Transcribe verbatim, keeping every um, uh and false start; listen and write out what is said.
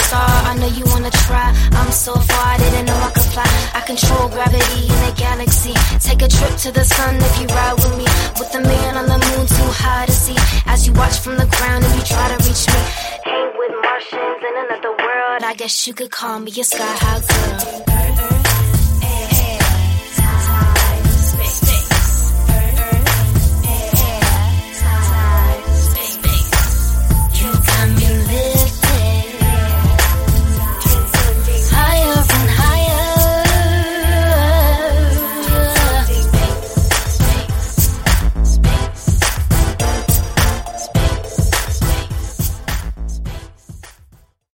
star, I know you wanna try. I'm so far, I didn't know I could fly. I control gravity in the galaxy. Take a trip to the sun if you ride with me. With the man on the moon, too high to see. As you watch from the ground if you try to reach me. Hang with Martians in another world, I guess you could call me a sky high girl.